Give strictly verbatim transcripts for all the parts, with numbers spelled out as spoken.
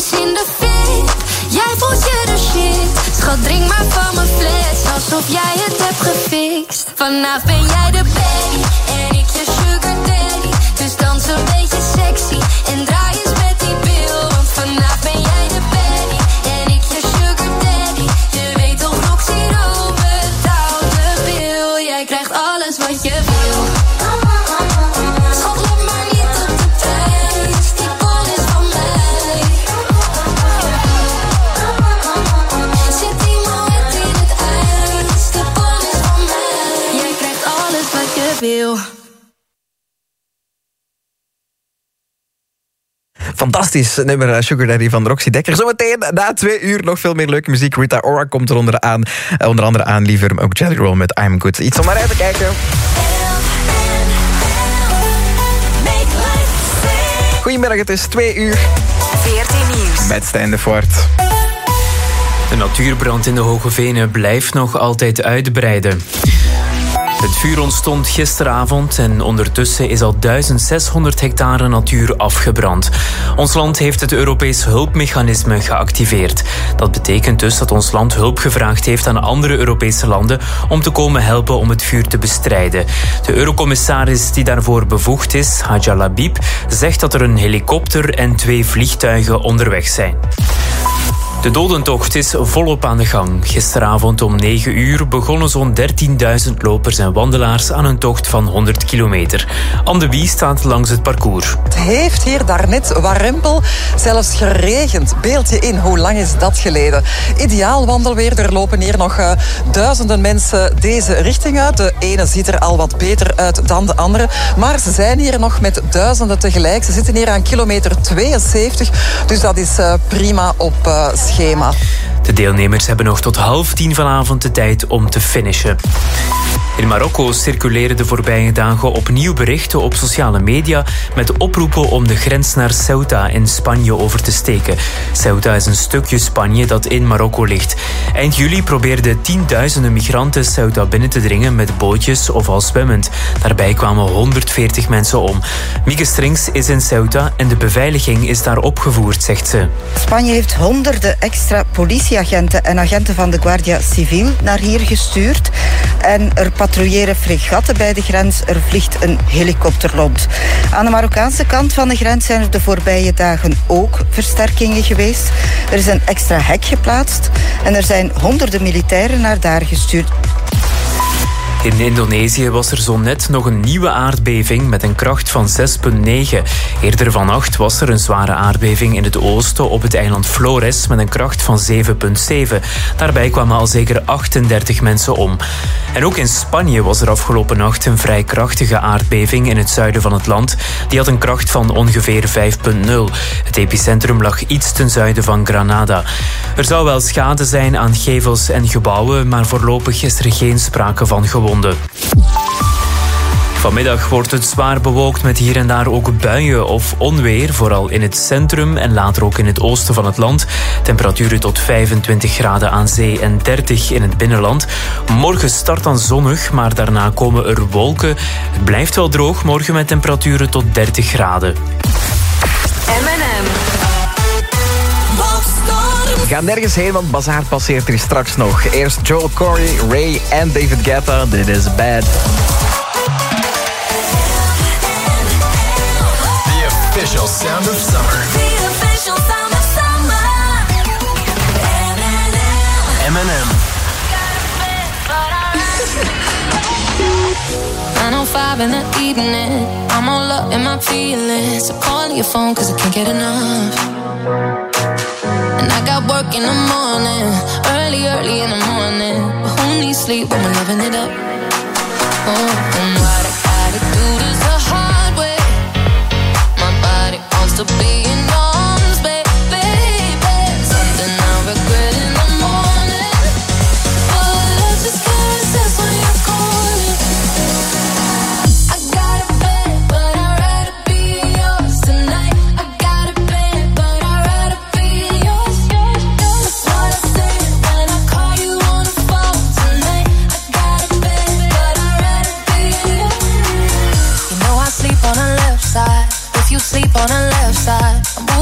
handjes in de fik. Jij voelt je de shit. Schat, drink maar van mijn fles, alsof jij het hebt gefixt. Vanaf ben jij de baby en ik je sugar daddy. Dus dans een beetje sexy en draai eens met die bil. Want vanaf ben jij de baby en ik je sugar daddy. Je weet toch nog, Roxy betaalt de bil. Jij krijgt alles wat je wil. Schat, let maar niet op de prijs. Die bol is van mij. Zet die moed in het ijs. De bol is van mij. Jij krijgt alles wat je wil. Fantastisch nummer Sugar Daddy van Roxy Dekker. Zometeen na twee uur nog veel meer leuke muziek. Rita Ora komt er onder, aan, uh, onder andere aan. Liever ook Jelly Roll met I'm Good. Iets om naar uit te kijken. Goedemiddag, het is twee uur. veertien Nieuws. Met Stijn de Voort. De natuurbrand in de Hoge Venen blijft nog altijd uitbreiden. Het vuur ontstond gisteravond en ondertussen is al duizend zeshonderd hectare natuur afgebrand. Ons land heeft het Europees hulpmechanisme geactiveerd. Dat betekent dus dat ons land hulp gevraagd heeft aan andere Europese landen om te komen helpen om het vuur te bestrijden. De eurocommissaris die daarvoor bevoegd is, Hadja Labib, zegt dat er een helikopter en twee vliegtuigen onderweg zijn. De dodentocht is volop aan de gang. Gisteravond om negen uur begonnen zo'n dertienduizend lopers en wandelaars aan een tocht van honderd kilometer. Anne Wie staat langs het parcours. Het heeft hier daarnet warempel, zelfs geregend. Beeld je in, hoe lang is dat geleden? Ideaal wandelweer, er lopen hier nog uh, duizenden mensen deze richting uit. De ene ziet er al wat beter uit dan de andere. Maar ze zijn hier nog met duizenden tegelijk. Ze zitten hier aan kilometer tweeënzeventig, dus dat is uh, prima op uh, schema. De deelnemers hebben nog tot half tien vanavond de tijd om te finishen. In Marokko circuleren de voorbije dagen opnieuw berichten op sociale media met oproepen om de grens naar Ceuta in Spanje over te steken. Ceuta is een stukje Spanje dat in Marokko ligt. Eind juli probeerden tienduizenden migranten Ceuta binnen te dringen met bootjes of al zwemmend. Daarbij kwamen honderdveertig mensen om. Mieke Strings is in Ceuta en de beveiliging is daar opgevoerd, zegt ze. Spanje heeft honderden extra politieagenten en agenten van de Guardia Civil naar hier gestuurd. En er patrouilleren fregatten bij de grens. Er vliegt een helikopter rond. Aan de Marokkaanse kant van de grens zijn er de voorbije dagen ook versterkingen geweest. Er is een extra hek geplaatst en er zijn honderden militairen naar daar gestuurd. In Indonesië was er zo net nog een nieuwe aardbeving met een kracht van zes komma negen. Eerder vannacht was er een zware aardbeving in het oosten op het eiland Flores met een kracht van zeven komma zeven. Daarbij kwamen al zeker achtendertig mensen om. En ook in Spanje was er afgelopen nacht een vrij krachtige aardbeving in het zuiden van het land. Die had een kracht van ongeveer vijf komma nul. Het epicentrum lag iets ten zuiden van Granada. Er zou wel schade zijn aan gevels en gebouwen, maar voorlopig is er geen sprake van gewonden. Vanmiddag wordt het zwaar bewolkt met hier en daar ook buien of onweer, vooral in het centrum en later ook in het oosten van het land. Temperaturen tot vijfentwintig graden aan zee en dertig in het binnenland. Morgen start dan zonnig, maar daarna komen er wolken. Het blijft wel droog morgen met temperaturen tot dertig graden. M en M. Ga nergens heen, want Bazaar passeert er straks nog. Eerst Joel Corey, Ray en David Guetta. Dit is Bad. The official sound of summer. The official sound of summer. M and M. nine oh five in the evening, I'm all up in my feelings. So call your phone cause I can't get enough. And I got work in the morning, early, early in the morning. But who needs sleep when we're living it up? Oh, and what I gotta do this the hard way. My body wants to be in arms, baby. Something I regret in the morning. But I just can't resist when you're calling. I got a bed, but I'd rather be yours tonight. I got a bed, but I'd rather be yours. That's what I say when I call you on the phone tonight. I got a bed, but I'd rather be yours.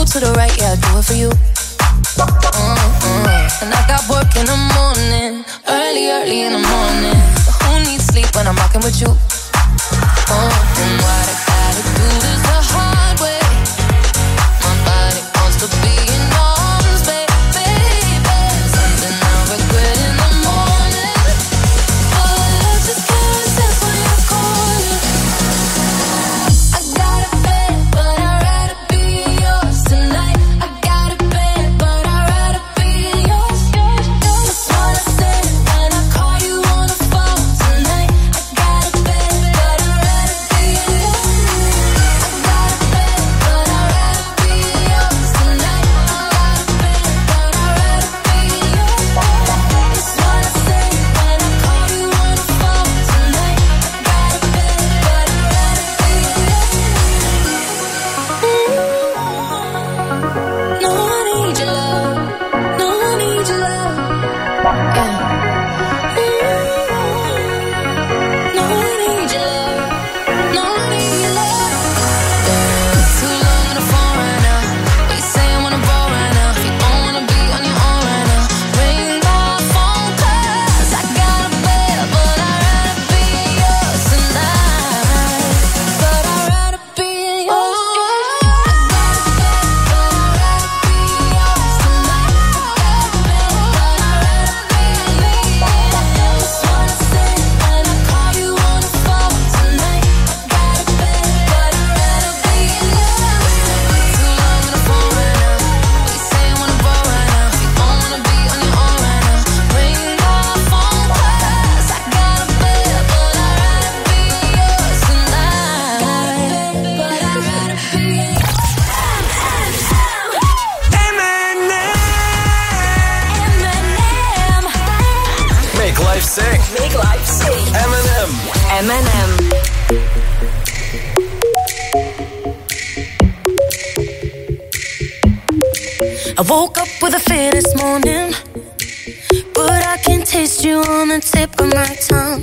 to the right, yeah, I do it for you. Mm-hmm. And I got work in the morning, early, early in the morning. But who needs sleep when I'm rocking with you? Mm-hmm. What I gotta do this the hard way. My body wants to be in arms, baby, baby. Something I regret in the morning. Oh, love just can't resist when you're calling. I got a bed, but I'd rather be yours tonight. I got a bed, but I'd rather be yours. That's what I said when I call you on the phone tonight. I got a bed, but I'd rather be yours. I got a bed, but I'd rather be yours tonight. I got a bed, but I'd rather be yours. That's what I said when I call you on the phone tonight. I got a bed, but I'd rather be yours. No, I need your love. No, I need your love. Yeah. No, I need your love. No, I need your love. Too long on the phone right now. What you say I wanna roll right now? If you don't wanna be on your own right now, ring my phone 'cause I got a bed, but I'd rather be yours tonight. But I'd rather be yours. I got a bed, but I'd rather be yours tonight. I got a bed, but I'd rather be yours. That's what I said when I call you on the phone tonight. I got a bed, but I'd rather be yours. Too long on the phone right now. What you say I wanna roll right now? If you don't wanna be on your own right now, ring my phone 'cause I got a bed, but I'd rather be yours tonight. Got a bed, but I'd rather be yours. Make life sing. Make life sing. Eminem. M and M. I woke up with a fear this morning, but I can taste you on the tip of my tongue.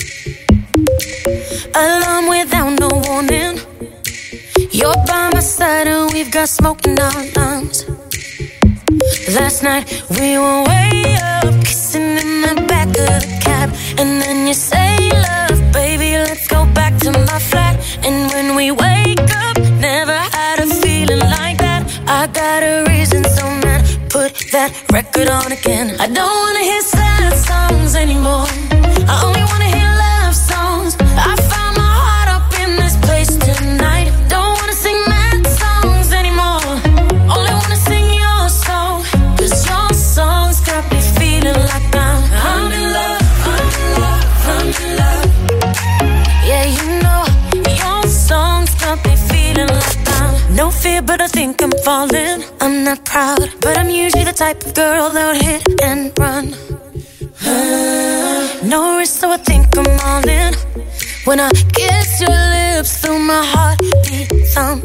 Alarm without no warning. You're by my side and we've got smoke in our lungs. Last night we were way up, kissing in the back of the cab. And then you say, love, baby, let's go back to my flat. And when we wake up, never had a feeling like that. I got a reason, so man, put that record on again. I don't wanna hear sad songs anymore. I only wanna hear love songs. I found my heart up in this place tonight. Don't wanna sing mad songs anymore. Only wanna sing your song, 'cause your songs got me feeling like I'm, I'm in love, I'm in love, I'm in love. Yeah, you know, your songs got me feeling like I'm no fear, but I think I'm falling. I'm not proud, but I'm usually the type of girl that would hit and run. No risk, so I think I'm all in. When I kiss your lips through my heartbeat thump.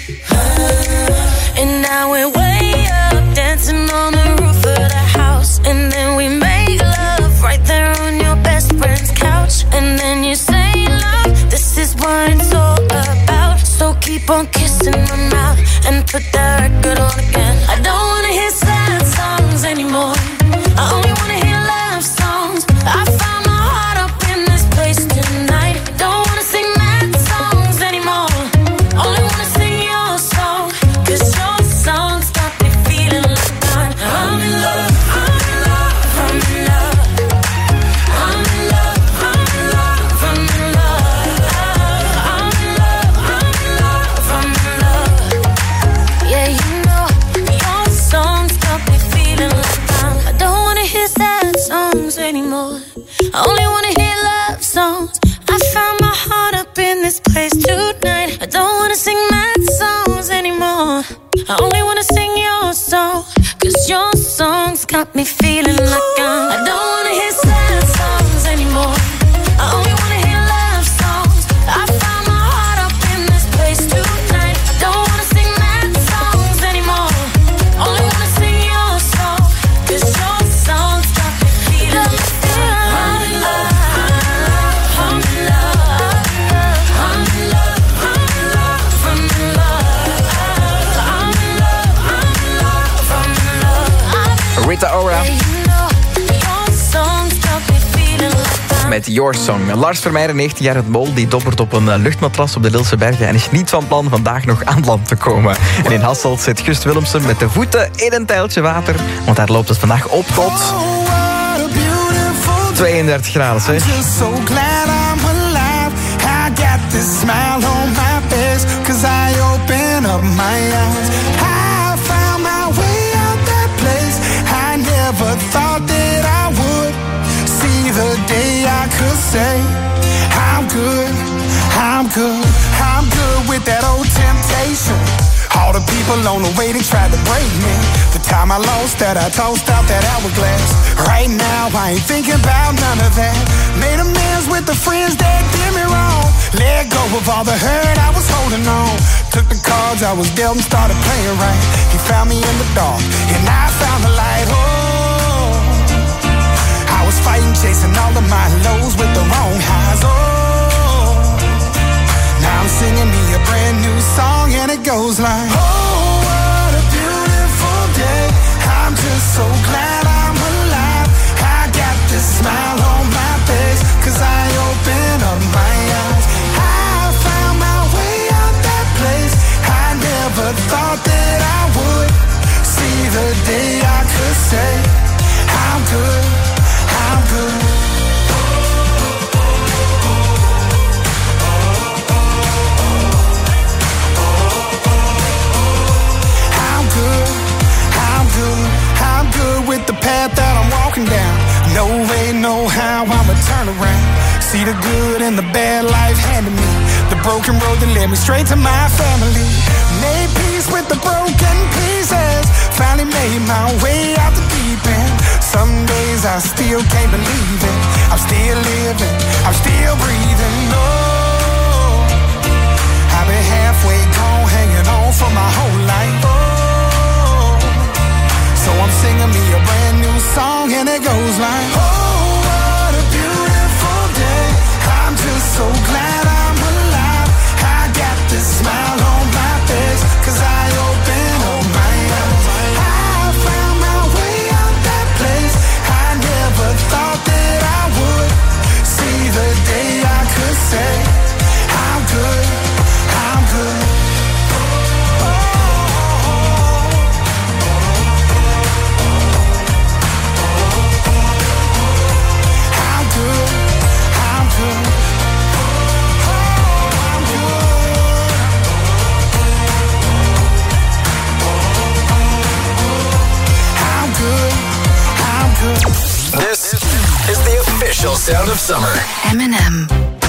And now we're way up, dancing on the roof of the house. And then we make love right there on your best friend's couch. And then you say, love, this is what it's all about. So keep on kissing my mouth and put that record on again. I don't wanna hear sad songs anymore. I only wanna hear love songs. I found my heart up in this place tonight. Don't wanna sing mad songs anymore. Only wanna sing your song, 'cause your songs got me feeling like I'm, I'm in love, I'm in love, I'm in love. I'm in love, I'm in love, I'm in love. I'm in love, I'm in love, I'm in love. Yeah, you know, your songs got me feeling like I'm, I don't wanna hear sad songs anymore. I only wanna hear love songs. I found my heart up in this place tonight. I don't wanna sing mad songs anymore. I only wanna sing your song, 'cause your songs got me feeling like I'm, I don't wanna hear sad songs anymore. I only wanna hear love songs. I found my heart up in this place tonight. I don't wanna sing mad songs anymore. Only wanna sing your song, 'cause your songs got me feeling like I'm in love, I'm in love, I'm in love, I'm in love, I'm in love, I'm in love, I'm in love, met Your Song. Lars Vermeijden, negentien jaar, het mol, die dobbert op een luchtmatras op de Lilse Bergen en is niet van plan vandaag nog aan land te komen. En in Hasselt zit Gust Willemsen met de voeten in een tijltje water, want daar loopt het vandaag op tot tweeëndertig graden, zeg. Never thought that I would see the day I could say I'm good, I'm good, I'm good with that old temptation. All the people on the way, they tried to break me. The time I lost that, I tossed out that hourglass. Right now, I ain't thinking about none of that. Made amends with the friends that did me wrong. Let go of all the hurt I was holding on. Took the cards I was dealt and started playing right. He found me in the dark, and I found the light. Oh, I was fighting, chasing all of my lows with the wrong highs. Oh, now I'm singing me a brand new song, and it goes like, oh, what a beautiful day. I'm just so glad I'm alive. I got this smile on my face, cause I opened up my eyes. I found my way out that place. I never thought that I would see the day I could say I'm good, I'm good. I'm good, I'm good, I'm good with the path that I'm walking down. No way, no how, I'ma turn around. See the good and the bad life handed me. The broken road that led me straight to my family. Made peace with the broken pieces. Finally made my way out the deep end. Some days I still can't believe it. I'm still living, I'm still breathing. Oh, I've been halfway gone, hanging on for my whole life. Oh, so I'm singing me a brand new song, and it goes like, oh, what a beautiful day. I'm just so glad I'm alive. I got this smile on my face, cause I opened up my eyes. I found my way out that place. I never thought that I would see the day I could say I'm good, I'm good. I'm good, I'm good. This is the official sound of summer. Eminem.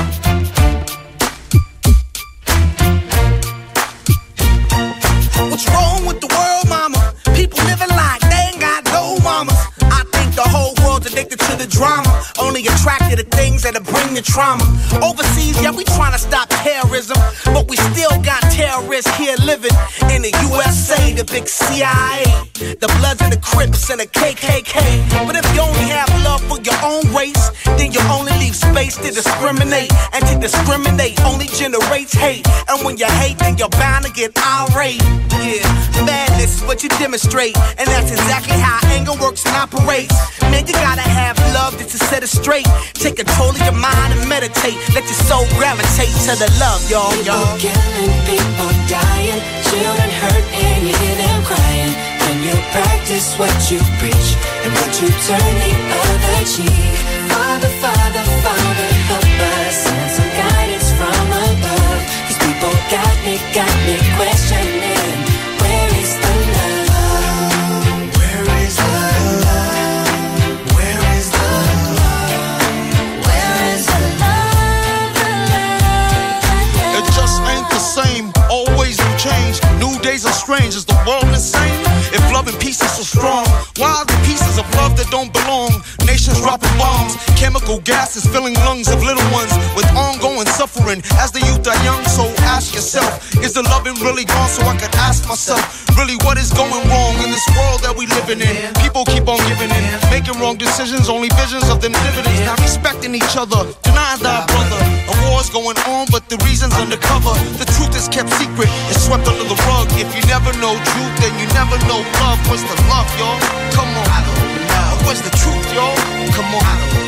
What's wrong with the world, mama? People living like they ain't got no mamas. I think the whole world's addicted to the drama, only attracted to things that'll bring the trauma. Overseas, yeah, we trying to stop terrorism, but we still got terrorists here living in the U S A, the big C I A, the Bloods and the Crips and the K K K. But if you only have love for your own race, then you only leave space to discriminate, and to discriminate only generates hate. And when you hate, then you're bound to get irate. Yeah, madness is what you demonstrate, and that's exactly how anger works and operates. Man, you gotta have love just to set it straight. Take control of your mind and meditate. Let your soul gravitate to the love, y'all, y'all. People killing, people dying, children hurt and you hear them crying. When you practice what you preach, and when you turn the other cheek. Father, Father, Father, help us, send some guidance from above. These people got me, got me questioning, where is the love? Where is the love? Where is the love? Where is the love, the love, the love? It just ain't the same, always new change. New days are strange, is the world insane? If love and peace is so strong, why are the pieces of love that don't belong? Nations dropping bombs, chemical gases filling lungs of little ones with ongoing suffering as the youth are young. So ask yourself, is the loving really gone? So I could ask myself, really what is going wrong in this world that we living in? People keep on giving in, making wrong decisions, only visions of them dividends. Not respecting each other, denying thy brother. A war's going on, but the reason's undercover. The truth is kept secret, it's swept under the rug. If you never know truth, then you never know love. What's the love, y'all? Come on. I don't know. What's the truth, y'all? Come on. I don't know.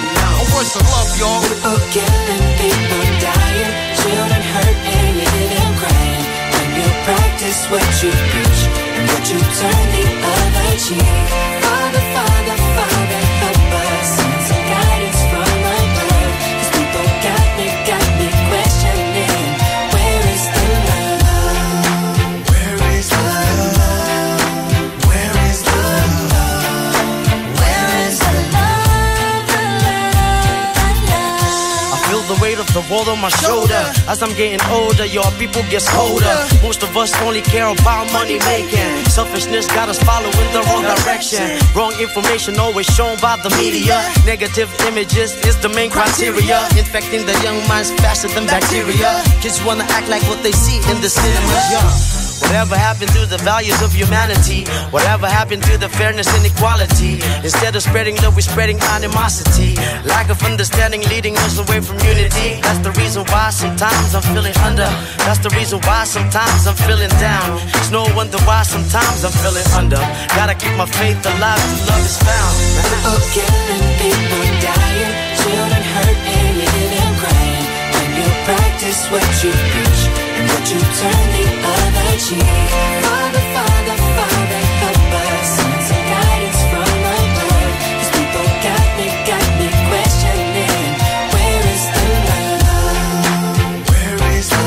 voice of love, y'all. People killing, people dying, children hurt and you hear them crying. When you practice what you preach and what you turn the other cheek. Father, Father, Father, help us. Send some guidance from above. These people got me, got me questioning. Where is the love? Where is the love? Where is the love? Where is the love? The love, the love. I feel the weight of the world on my shoulder. As I'm getting older, your people get colder. Most of us only care about money making. Selfishness got us following the wrong direction. Wrong information always shown by the media. Negative images is the main criteria. Infecting the young minds faster than bacteria. Kids wanna act like what they see in the cinemas, yeah. Whatever happened to the values of humanity? Whatever happened to the fairness and equality? Instead of spreading love, we're spreading animosity. Lack of understanding leading us away from unity. That's the reason why sometimes I'm feeling under. That's the reason why sometimes I'm feeling down. It's no wonder why sometimes I'm feeling under. Gotta keep my faith alive till love is found. People killing, people dying, children hurt and you hear them crying. When you practice what you preach and what you turn the other cheek. Father, Father, Father, help us. Send some guidance from above. These people got me, got me questioning. Where is the love? Where is the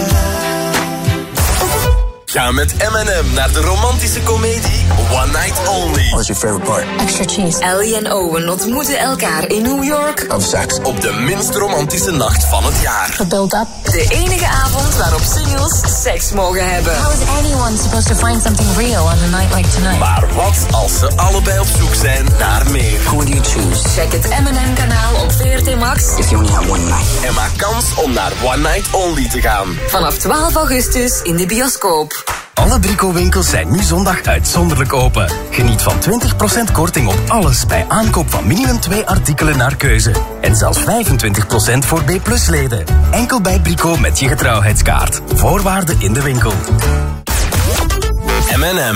love? Ga met M en M naar de romantische komedie One Night Only. What's your favorite part? Extra cheese. Ellie en Owen ontmoeten elkaar in New York. Of seks. Op de minst romantische nacht van het jaar. Build up. De enige avond waarop singles seks mogen hebben. How is anyone supposed to find something real on a night like tonight? Maar wat als ze allebei op zoek zijn naar meer? Who do you choose? Check het M en M kanaal op V R T Max. If you only have one night. En maak kans om naar One Night Only te gaan. Vanaf twaalf augustus in de bioscoop. Alle Brico-winkels zijn nu zondag uitzonderlijk open. Geniet van twintig procent korting op alles bij aankoop van minimum twee artikelen naar keuze. En zelfs vijfentwintig procent voor B plus leden. Enkel bij Brico met je getrouwheidskaart. Voorwaarden in de winkel. M en M.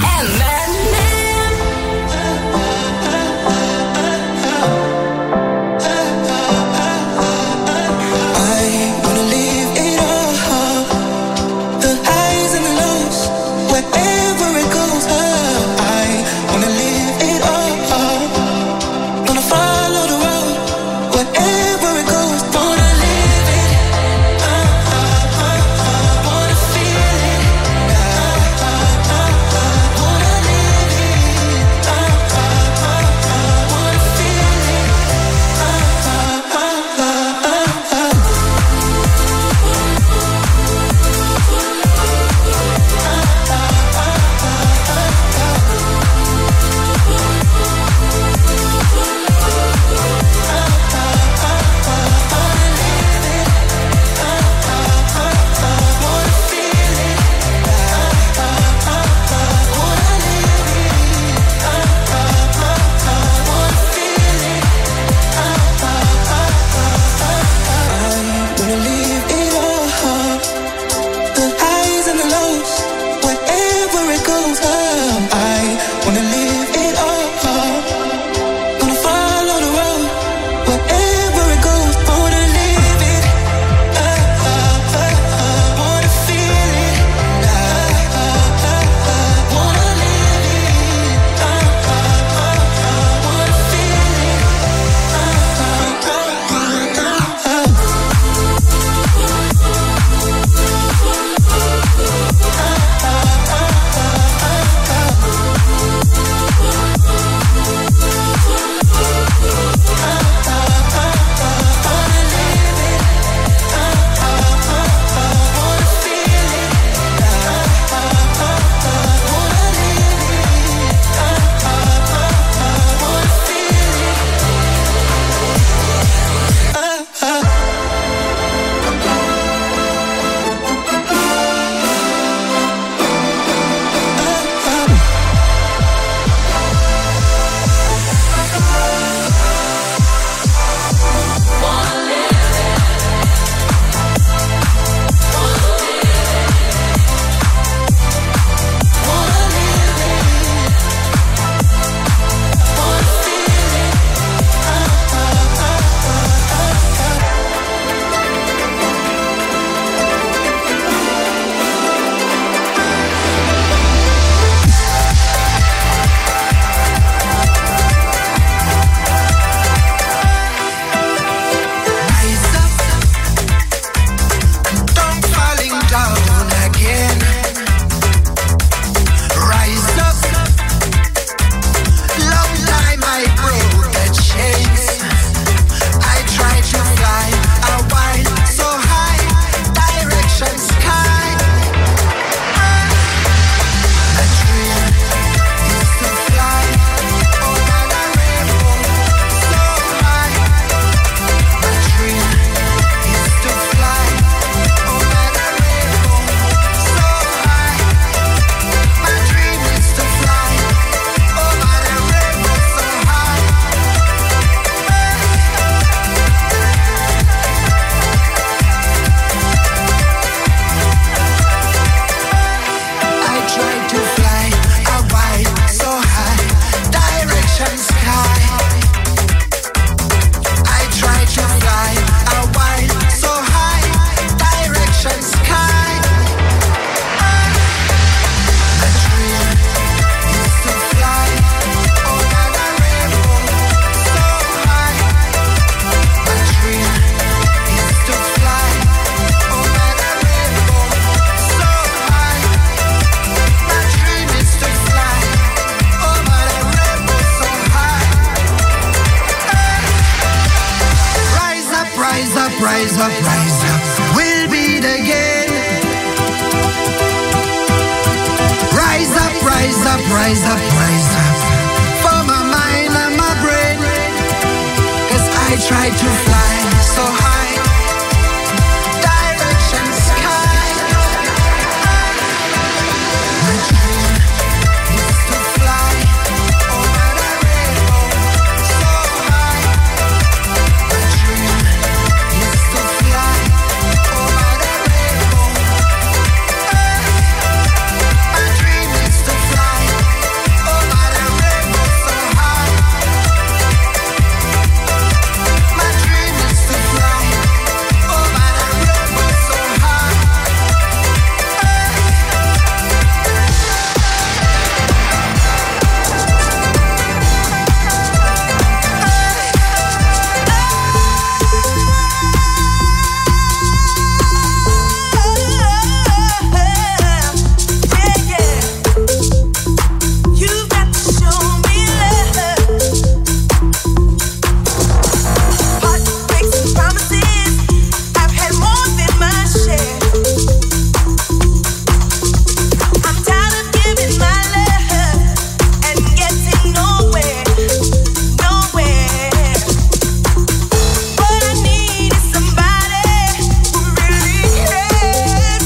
Wanna rise up, rise up. We'll beat again. Rise up, rise up, rise up, rise up. For my mind and my brain. 'Cause I tried to fly so high. Direction sky. My dream is to fly over the rainbow so high. My dream is to fly over the rainbow. My dream is to fly over the rainbow so high. My dream is to fly over the rainbow so high. You've got to show me love. Heartbreaks and promises, I've had more than my share. I'm tired of giving my love and getting nowhere, nowhere. What I need is somebody who really cares.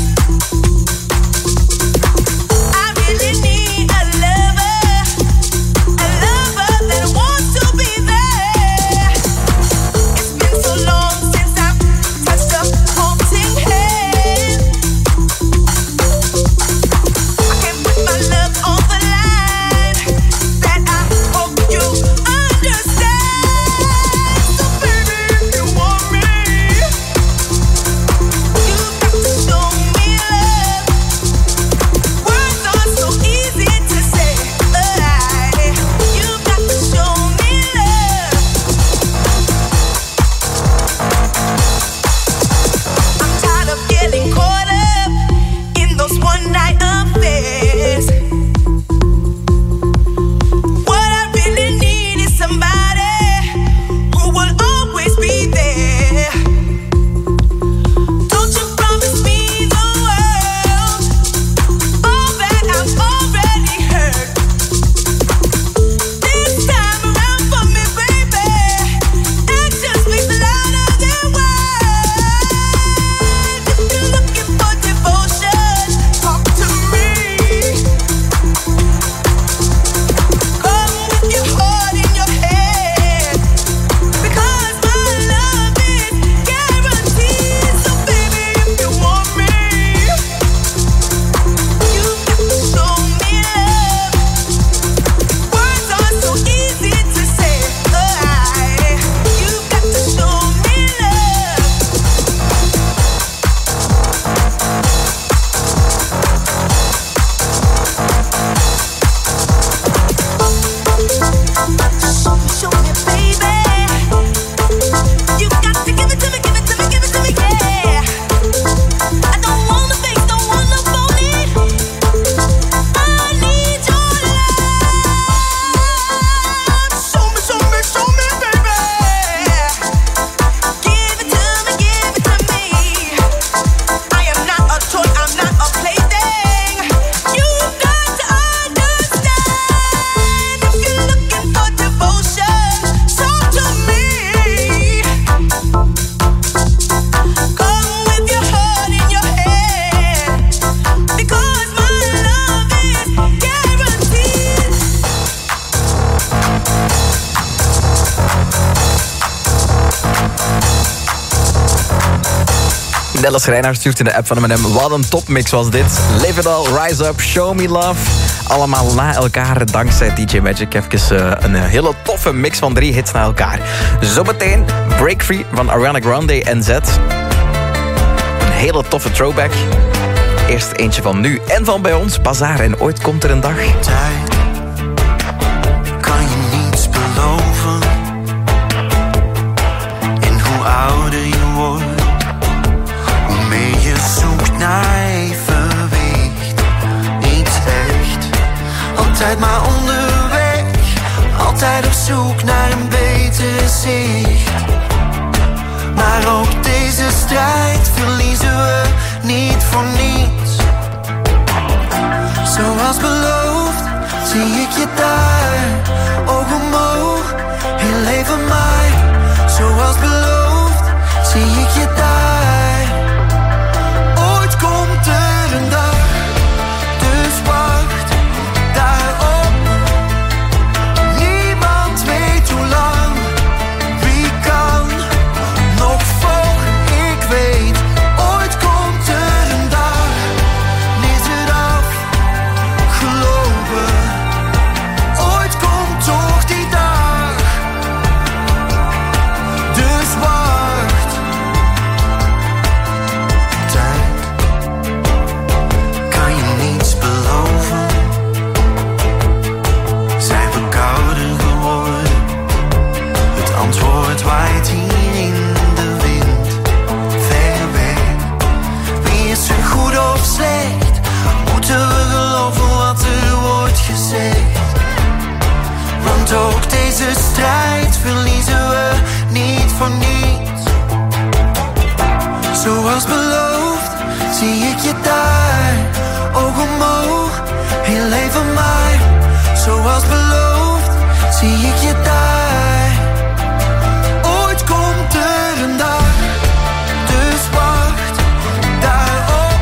I really need a lover, a lover that wants to be there. It's been so long since I've touched a haunting hand. I can't put my love on the line. That I hope you understand. So baby, if you want me, you've got to show me love. Words are so easy to say. You've got to show me love. I'm tired of getting caught up in those one night affairs. What I really need is somebody who will always be there. Don't you promise me the world, all that I've already heard. This time around for me, baby, action speaks louder than words. If you're looking for devotion, talk to me. Come with your heart in your hand, because my love is guaranteed. So baby, if you want me, you've got to show me love. Words are so easy to say. You've got to show me love. Show me, show me, baby. You've got to give it to me, give it to me, give it to me, yeah. I don't want to fake, don't want to phony. I need your love. Show me, show me, show me, baby. Give it to me, give it to me. I am not a toy, I'm not a plaything. You've got to understand. If you're looking for devotion, talk to me. Come with your heart in your hand, because my love is guaranteed. Dallas Reinhardt stuurt in de app van M en M. Wat een topmix was dit. Live it all, rise up, show me love. Allemaal na elkaar, dankzij D J Magic. Even uh, een hele toffe mix van drie hits na elkaar. Zometeen Break Free van Ariana Grande en Z. Een hele toffe throwback. Eerst eentje van nu en van bij ons, Bazaar. En ooit komt er een dag. Tijd kan je niets beloven. En hoe ouder je wordt, hoe meer je zoekt naar evenwicht. Iets echt, altijd maar onderweg. Altijd zoek naar een beter zicht. Maar ook deze je daar, oog omhoog, heel even mij. Zoals beloofd, zie ik je daar. Ooit komt er een dag, dus wacht daarop. Niemand weet hoe lang, wie kan nog voor ik weet. Ooit komt er een dag, is het af, geloven. Ooit komt toch die dag, dus wacht. Tijd, kan je niets beloven. Zijn we kouder geworden? Het antwoord waait hier in de wind, ver weg. Wie is er goed of slecht? Moeten we geloven wat er wordt gezegd? Want ook deze strijd verliezen we niet voor niets. Zoals beloofd, zie ik je daar, oog omhoog, heel even maar. Zoals beloofd, zie ik je daar. Ooit komt er een dag, dus wacht daarop.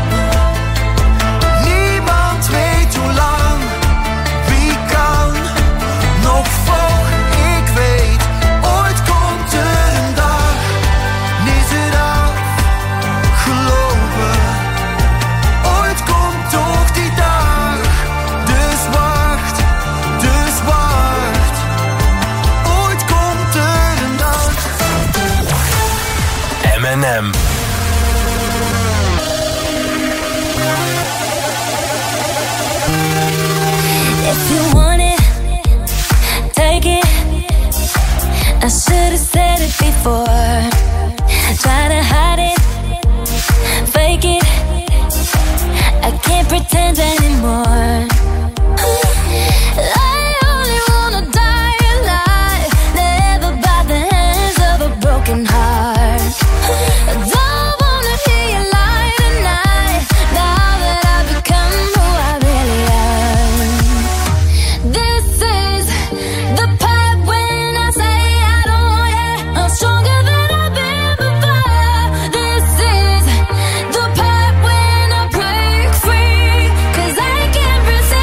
Niemand weet hoe lang, wie kan nog voor ik weet. Ooit komt er een dag, is het af, geloven. Ooit komt toch die dag, dus wacht, dus wacht. Ooit komt er een dag. M en M. If you want it, take it. I should have said it before. Try to hide it, fake it. I can't pretend anymore. I only wanna die alive, never by the hands of a broken heart. I don't wanna hear you lie tonight, now that I've become who I really am. This is the part when I say I don't want it. I'm stronger than I've been before. This is the part when I break free, 'cause I can't resist.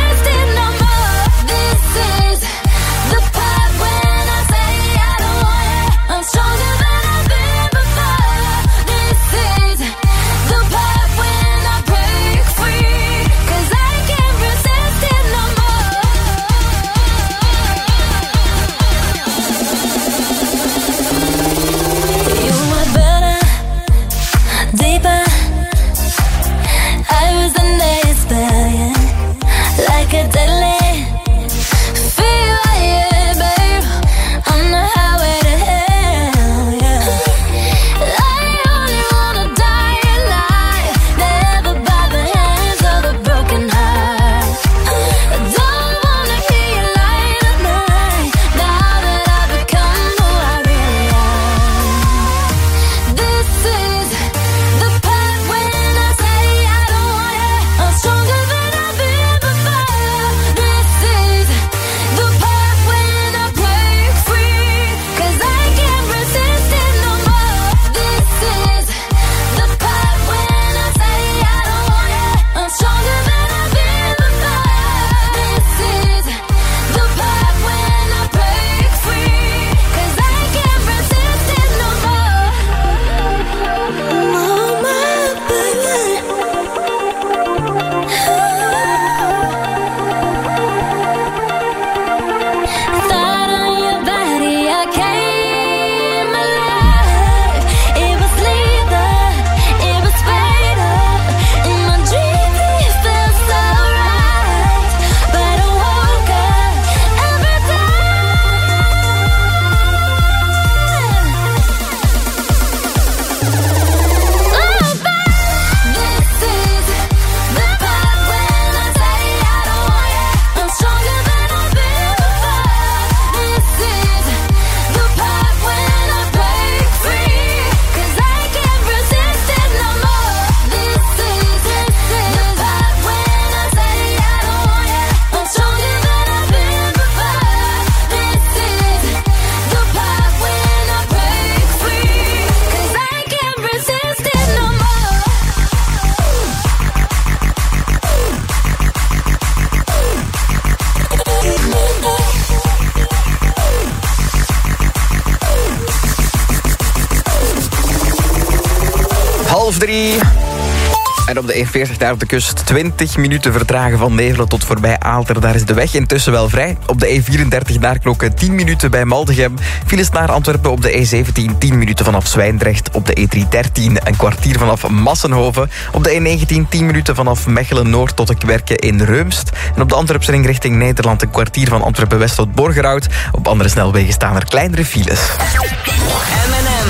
Half drie. En op de E veertig daar op de kust twintig minuten vertragen van Nevelen tot voorbij Aalter. Daar is de weg intussen wel vrij. Op de E vierendertig naar Knokke tien minuten bij Maldegem. Files naar Antwerpen op de E zeventien tien minuten vanaf Zwijndrecht. Op de E driehonderddertien een kwartier vanaf Massenhoven. Op de E negentien tien minuten vanaf Mechelen-Noord tot de Kwerke in Reumst. En op de Antwerpse ring richting Nederland een kwartier van Antwerpen-West tot Borgerhout. Op andere snelwegen staan er kleinere files. M en M.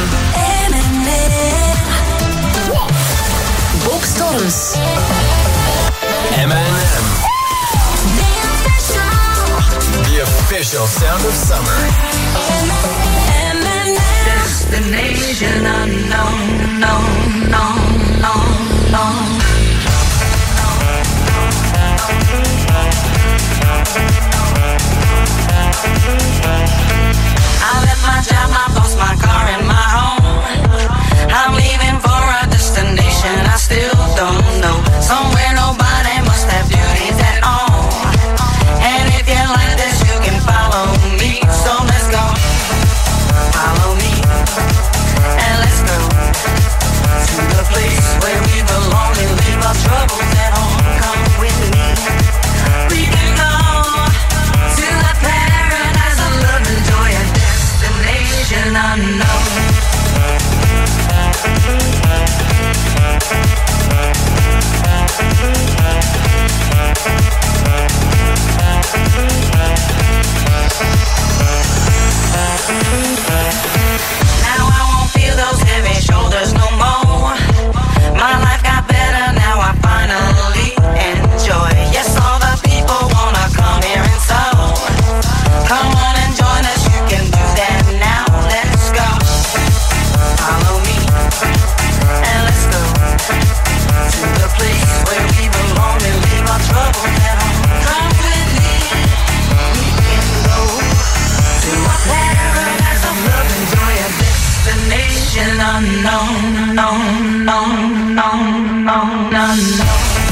Storms. M and M. The official sound of summer. Destination unknown, no, no, no, no. I left my job, my boss, my car, and my home. I'm leaving for a destination I still don't know. Somewhere nobody must have duties at all. And if you like this, you can follow me. So let's go. Follow me. And let's go to the place where we belong and leave our troubles at home. Come with me. We can go to a paradise of love and joy, a destination unknown. Now I won't feel those heavy shoulders no more. My life got better, now I finally enjoy. Yes, all the people wanna come here and so. Come on and join us, you can do that now. Let's go. Follow me, and let's go to the place where we belong and leave our troubles at home. Come with me, we can go to a paradise of love and joy, a destination unknown, no, no, no, no, no, no.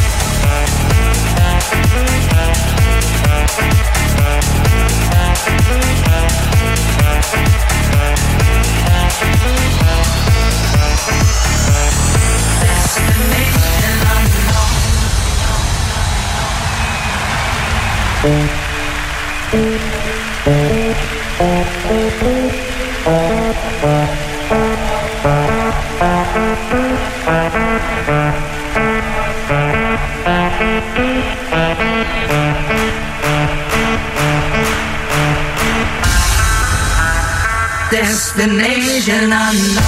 Destination unknown.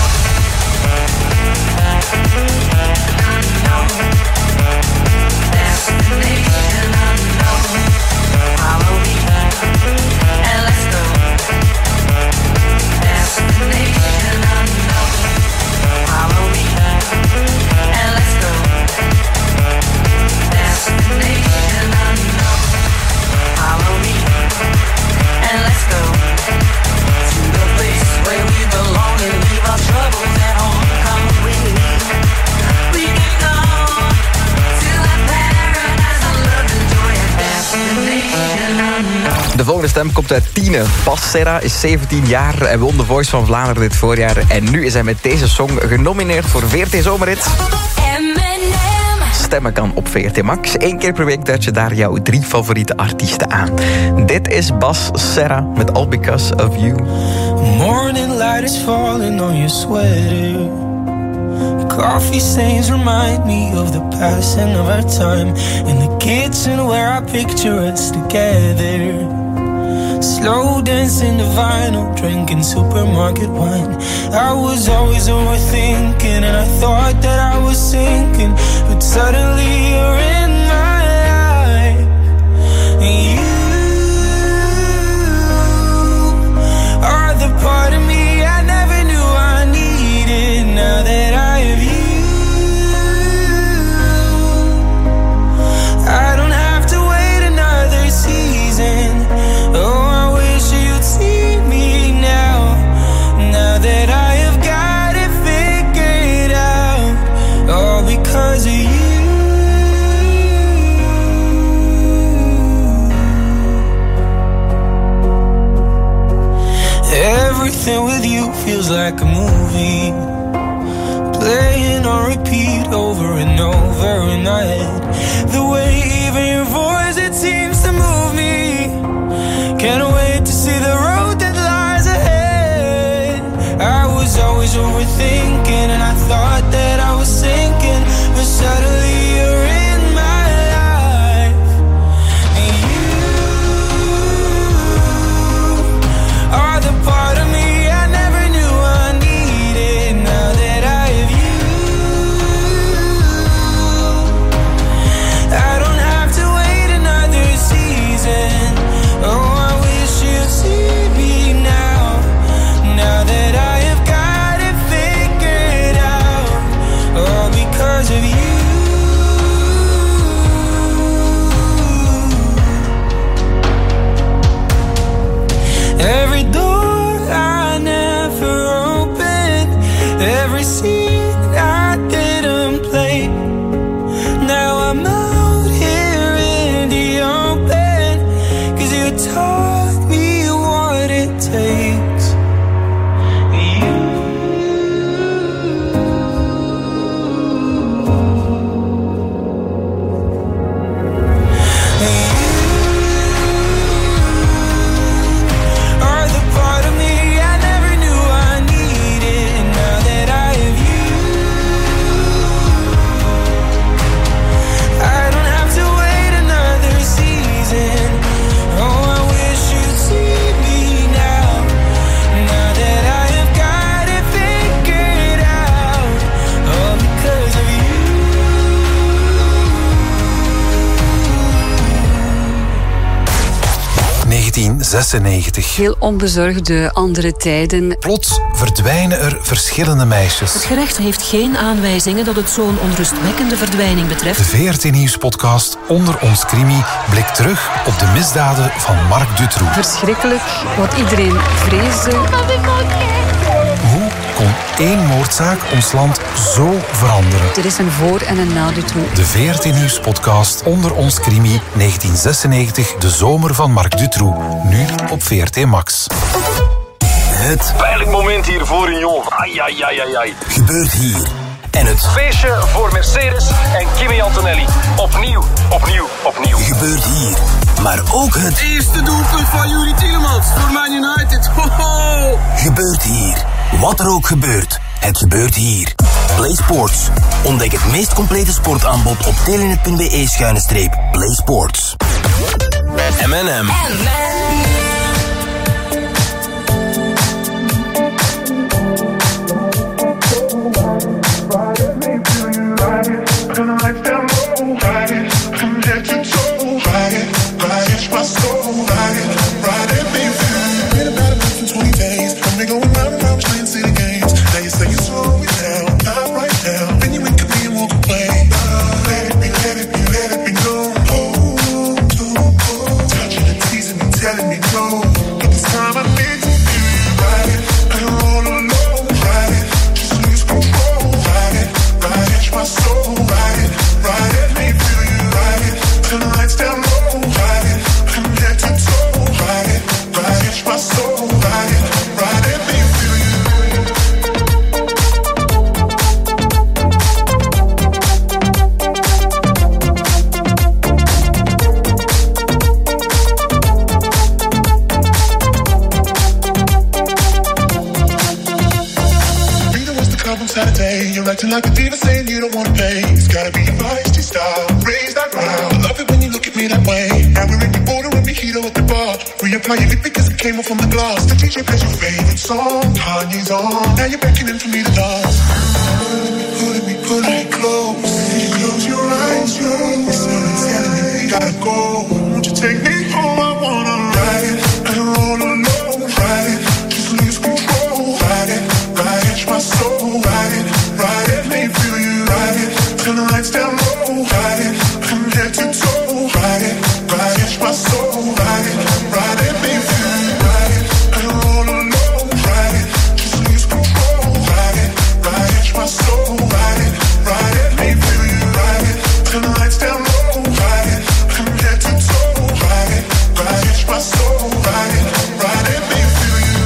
De volgende stem komt uit Tiene. Bas Serra is zeventien jaar en won de Voice van Vlaanderen dit voorjaar. En nu is hij met deze song genomineerd voor V R T Zomerrit. Stemmen kan op V R T Max. Eén keer per week duid je daar jouw drie favoriete artiesten aan. Dit is Bas Serra met All Because of You. Morning light is falling on your sweater. Coffee stains remind me of the passing of our time. In the kitchen where I picture us together. Slow dancing to vinyl, drinking supermarket wine. I was always overthinking and I thought that I was sinking. But suddenly you're in my life. And you are the part of me I never knew I needed. Now that I have you, I don't have to wait another season. Oh, I wish you'd see me now. Now that I have got it figured out. All because of you. Everything with you feels like a movie, playing on repeat my head. The way even your voice, it seems to move me. Can't wait to see the road that lies ahead. I was always overthinking, and I thought that I was sinking, but suddenly you're in my life. And you are the part of me I never knew I needed. Now that I have you, I don't have to wait another season. Oh, I wish you'd see me now. Now that I have got it figured out, all because of you. Every door I never opened, every scene I didn't play. Now I'm out here in the open, 'cause you taught me what it takes. You are the part of me I never knew I needed. Now that I have you, I don't have to wait another season. Oh, I wish you'd see me now. Now that I have got it figured out, all because of you. negentien zesennegentig. Heel onbezorgde andere tijden. Plots verdwijnen er verschillende meisjes. Het gerecht heeft geen aanwijzingen dat het zo'n onrustwekkende verdwijning betreft. De V R T Nieuws-podcast Onder ons Crimi blikt terug op de misdaden van Marc Dutroux. Verschrikkelijk, wat iedereen vreesde. Hoe kon één moordzaak ons land zo veranderen? Er is een voor- en een na Dutroux. De V R T Nieuws-podcast Onder ons Crimi negentien zesennegentig, de zomer van Marc Dutroux. Nu op V R T Max. Het pijnlijk moment hier voor Union. Ai, ai, ai, ai, ai. Gebeurt hier. En het Feestje voor Mercedes en Kimi Antonelli. Opnieuw, opnieuw, opnieuw. gebeurt hier. Maar ook het Eerste doelpunt van Yuri Tielemans voor Man United. Hoho! gebeurt hier. Wat er ook gebeurt, het gebeurt hier. Play Sports. Ontdek het meest complete sportaanbod op telenet punt be schuine streep Play Sports. M en M. Telling me no, but this time I need to feel ride it. I don't all alone, ride it. Just lose control, ride it, ride it. My soul, ride it, ride it. Let me feel you, ride it. Turn the lights down low, ride it. From head to toe, ride it, ride it. My soul, ride it, ride it. Let me feel you. Saturday, you're acting like a diva saying you don't wanna pay. It's gotta be your feisty style, raise that ground. I love it when you look at me that way. Now we're in the border and we heat at the bar. Reapply your lip because it came off from the glass. The D J plays your favorite song, Kanye's on. Now you're beckoning for me to dance. Pulling me, pulling me close. You close your eyes, your eyes. Telling me we gotta go. Won't you take me home? I wanna ride it. I don't roll alone, ride it. Just lose control, ride it, ride it. My soul, ride it, ride it. Let me feel you, ride it. Turn the lights down low, ride it. From head to toe, ride it, ride it. My soul, ride it, ride it. Let me feel you, ride it. I don't roll alone, ride it. Just lose control, ride it, ride it. My soul, ride it, ride it. Let me feel you, ride it. Turn the lights down low, ride it. From head to toe, ride it, ride it. My soul, ride it, ride it. Let me feel you.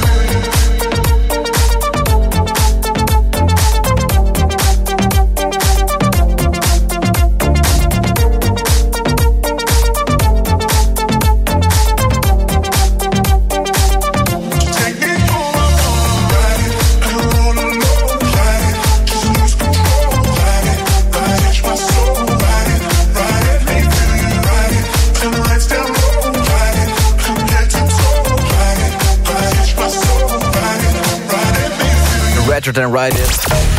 Better Than Ride It.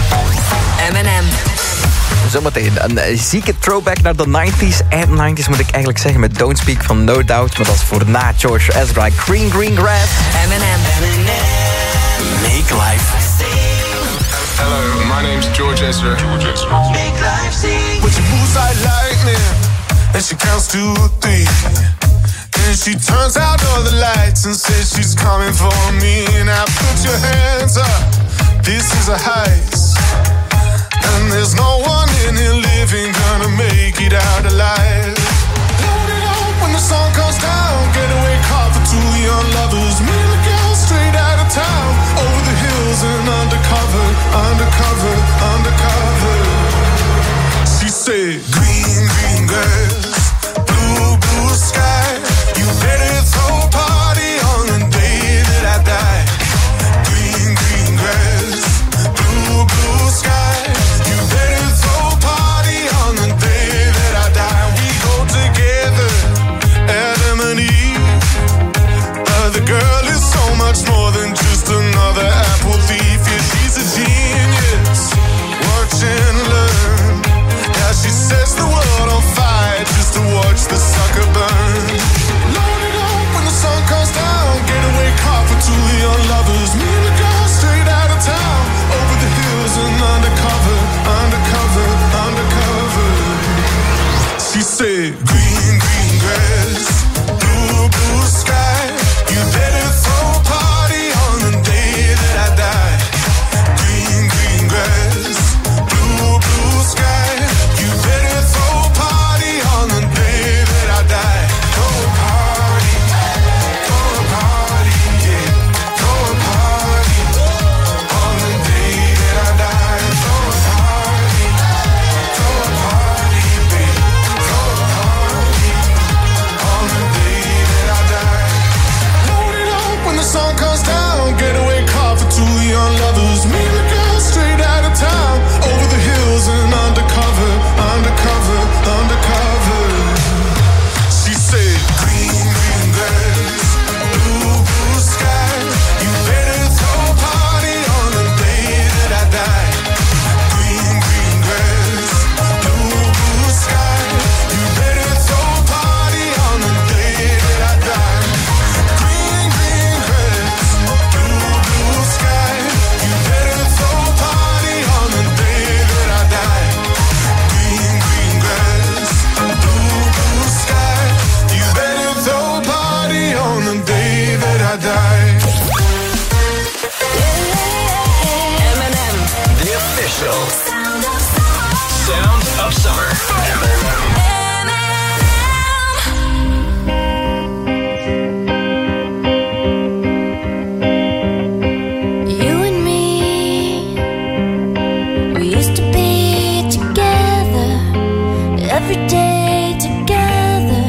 M en M. Zometeen een zieke throwback naar de nineties. Eind nineties moet ik eigenlijk zeggen met Don't Speak van No Doubt. Maar dat is voor na George Ezra. Green Green Grass. M en M. Make life. Hello, my name's George Ezra. George Ezra. Make life sing. But she moves like lightning, and she counts to three. And she turns out all the lights and says she's coming for me. Now put your hands up, this is a heist. And there's no one in here living gonna make it out alive. Load it up when the sun comes down. Getaway car for two young lovers. Me and the girl straight out of town. Over the hills and undercover, undercover, undercover. She said, green, green grass, blue, blue sky. You better throw a party on the day that I die. Green, green grass, blue, blue sky. You better throw a party on the day that I die. We go together, Adam and Eve. Uh, the girl is so much more than just another apple thief. Yeah, she's a genius. Watch and learn. Yeah, she sets the world on fire just to watch the sucker burn. Load it up when the sun comes down. Getaway car for two young lovers. Me and the girl straight out of town. Over the hills and undercover, undercover, undercover. She said, green, green grass, blue, blue sky. You better throw a party on the day that I die. Green, green grass, blue, blue sky. You better throw a party on the day that I die. Throw a party, throw a party, yeah. Throw a party on the day that I die. Throw a party, throw a party, babe. Throw a party on the day that I die. Load it up when the sun comes down. Getaway car for two young lovers. Me and the girl straight out of town. Over the hills and undercover, undercover, undercover. She said, green, green grass, blue, blue sky. You better throw a party on the day that I die. Green, green grass, blue, blue sky. You better throw a party on the day that I die. Green, green grass, blue, blue sky. You better throw a party on the day that I die. Green, green grass, blue, blue sky. You better throw a party on the day that I die. M en M. The official sound of summer. M and M. You and me, we used to be together every day together,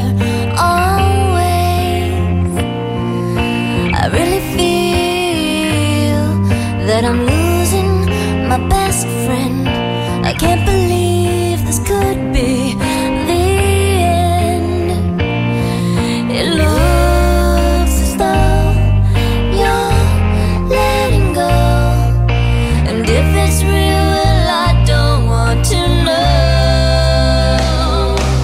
always. I really feel that I'm losing my best friend. I can't believe this could be the end. It looks as though you're letting go, and if it's real, well, I don't want to know.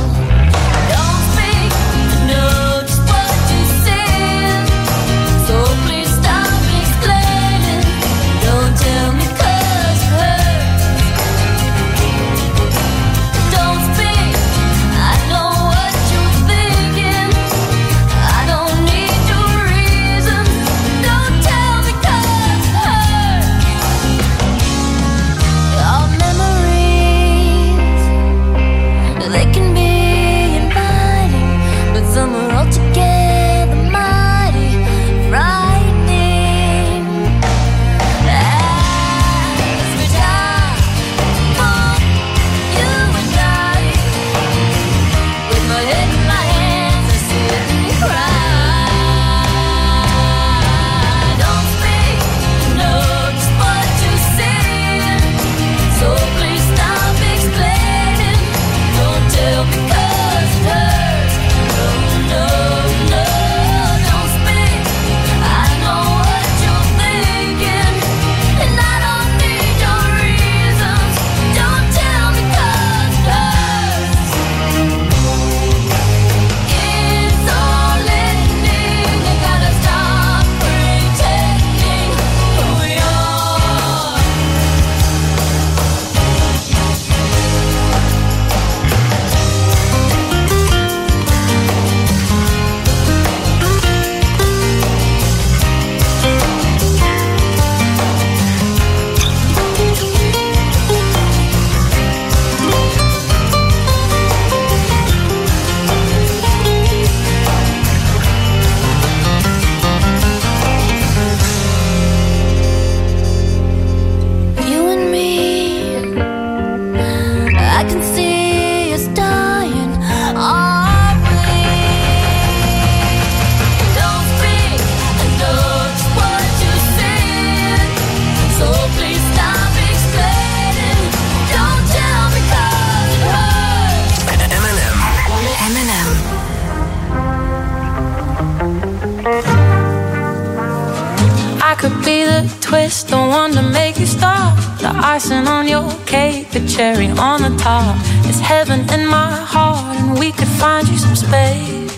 twist, the one to make you stop. The icing on your cake, the cherry on the top. It's heaven in my heart, and we could find you some space.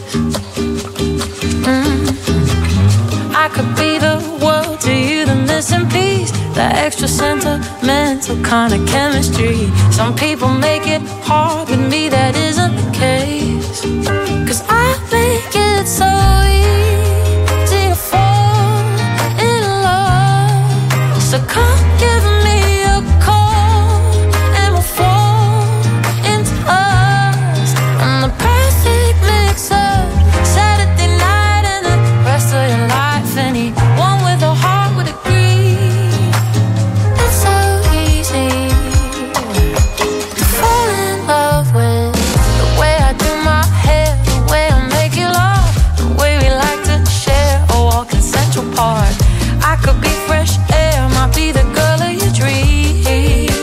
Mm. I could be the world to you, the missing piece, the extra sentimental kind of chemistry. Some people make it hard, with me that isn't the case. Cause I make it so easy to fall in love. So come give me a call and we'll fall into us. I'm the perfect mix-up, Saturday night and the rest of your life. Anyone with a heart would agree. It's so easy to fall in love with the way I do my hair, the way I make you laugh, the way we like to share a walk in Central Park. I could be fresh air, might be the girl of your dreams.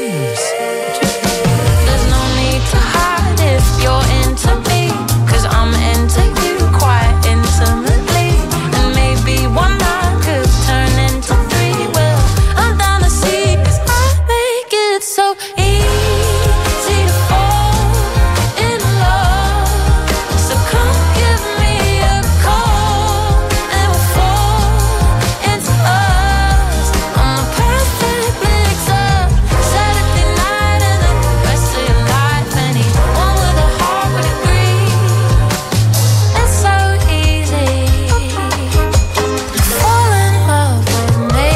There's no need to hide if you're into me, cause I'm into you quite intimately. And maybe one night could turn into three. Well, I'm down to see, cause I make it so easy to fall in love. So come give me a call and we'll fall into us. I'm the perfect mix-up, Saturday night and the rest of your life. Anyone with a heart would agree. It's so easy to fall in love with me.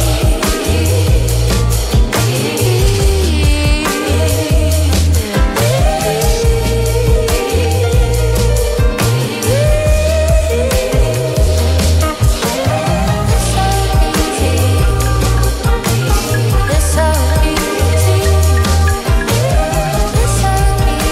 It's so easy. It's so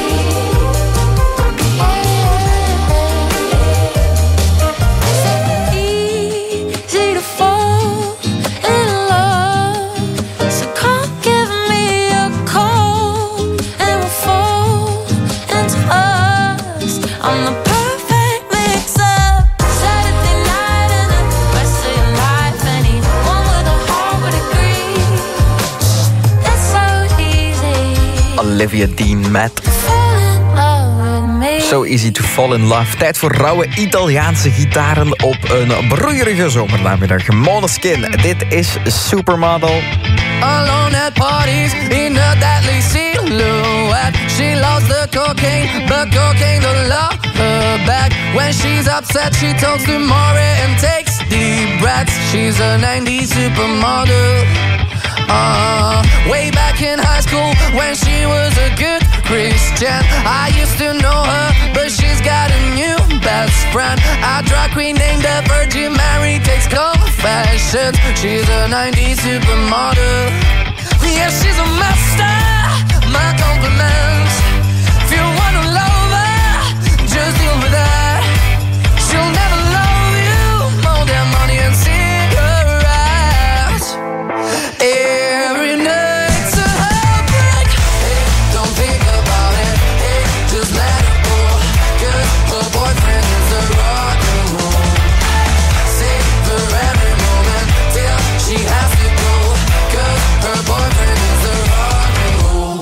easy to fall in love. So come give me a call and we'll fall into us. I'm the perfect mix-up, Saturday night and the rest of your life. Anyone with a heart would agree. It's so easy Olivia Dean met to fall in love with me. So Easy to Fall in Love. Tijd voor rauwe Italiaanse gitaren op een broeierige zomernamiddag. Måneskin, dit is Supermodel. Alone at parties in a deadly silhouette. She loves the cocaine, but cocaine don't love her back. When she's upset, she talks to Maury and takes deep breaths. She's a nineties supermodel. Uh, way back in high school when she was a good Christian, I used to know her, but she's got a new best friend. A drag queen named the Virgin Mary takes confessions. She's a nineties supermodel. Yeah, she's a master. My compliments. If you wanna love her, just deal with that. She'll never love you more than money and cigarettes. Every night's a heartbreak. Hey, don't think about it. Hey, just let it go. 'Cause her boyfriend is a rock and roll. Savor every moment till she has to go. 'Cause her boyfriend is a rock and roll.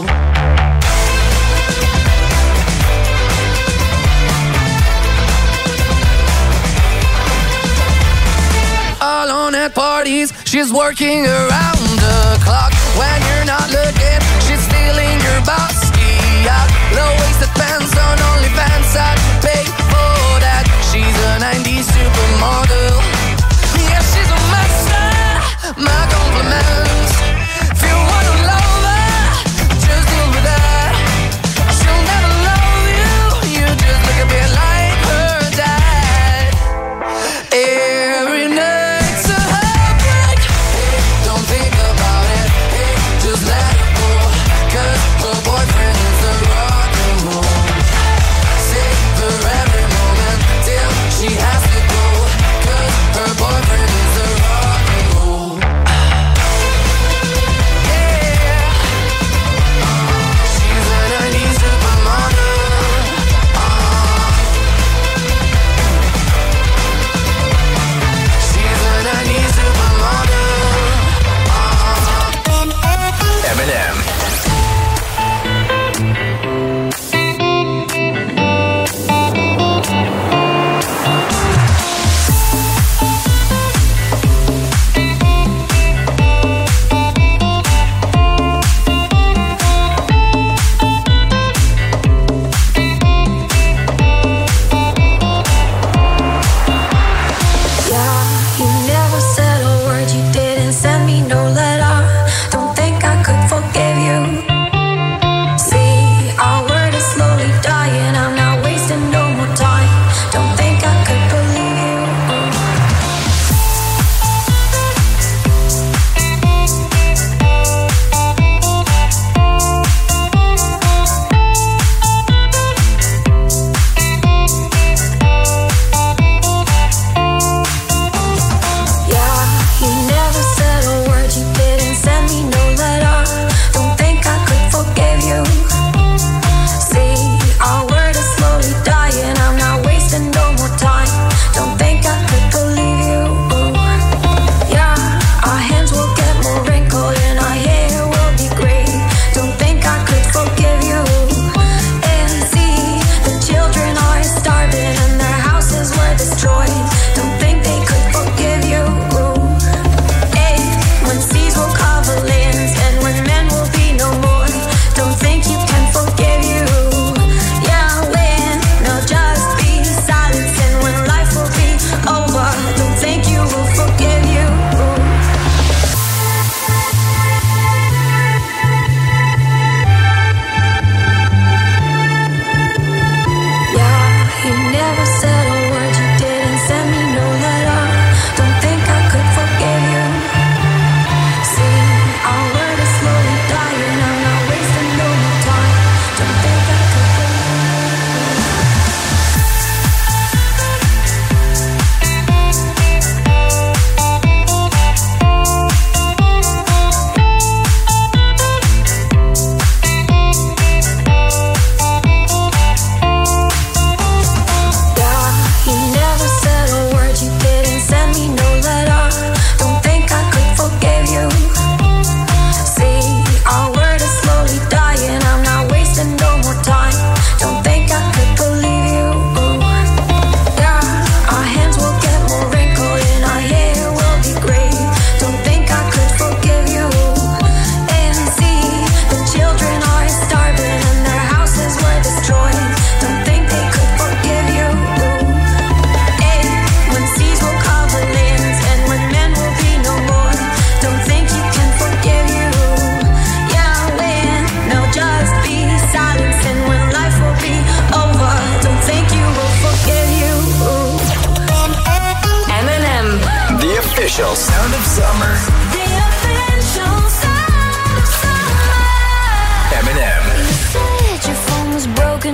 Alone at parties, she's working around the clock. When you're not looking, she's stealing your bossy out. Low-waisted pants on OnlyFans, I'd pay for that. She's a nineties supermodel. Yeah, she's a master. My compliments. If you wanna love her, just deal with that. She'll never love you. You just look a bit like her dad. Every night's a heartbreak. Hey, don't think about it.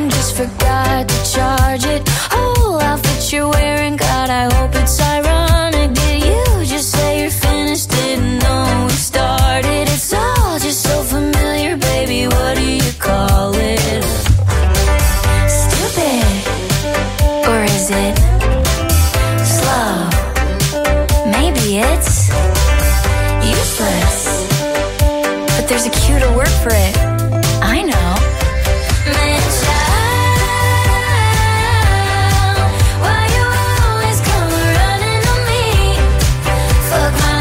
phone, just forgot to charge it. Whole outfit you're wearing, God, I hope it's ironic. Did you just say you're finished? Didn't know we started. It's all just so familiar, baby. What do you call it? Stupid, or is it slow? Maybe it's useless, but there's a cuter word for it. I know. Man, child, why you always come running on me? Fuck my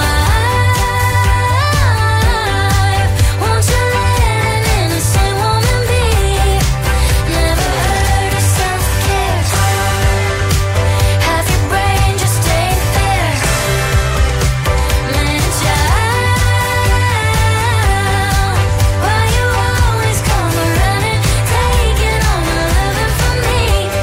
life. Won't you let an innocent woman be? Never heard of self-care. Half your brain just ain't there. Man, child, why you always come running, taking all my loving from me?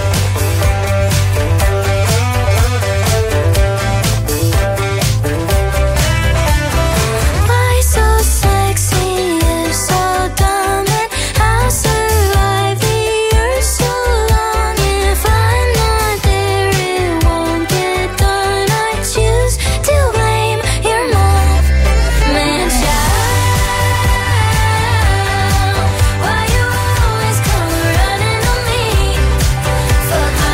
Why so sexy, you're so dumb, and I'll survive the earth so long. If I'm not there, it won't get done. I choose to blame your mom. Man, child, why you always come running on me? Fuck my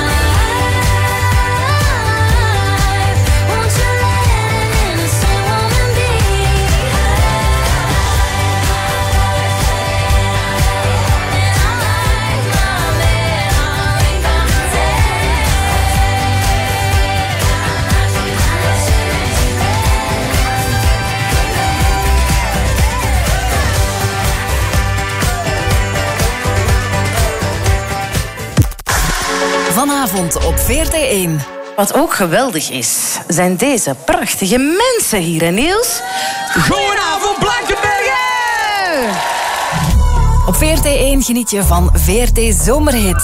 life. Won't you let an innocent woman be? Vanavond op V R T één. Wat ook geweldig is, zijn deze prachtige mensen hier, hè Niels? Goedenavond, Blankenbergen! Op V R T één geniet je van V R T Zomerhit.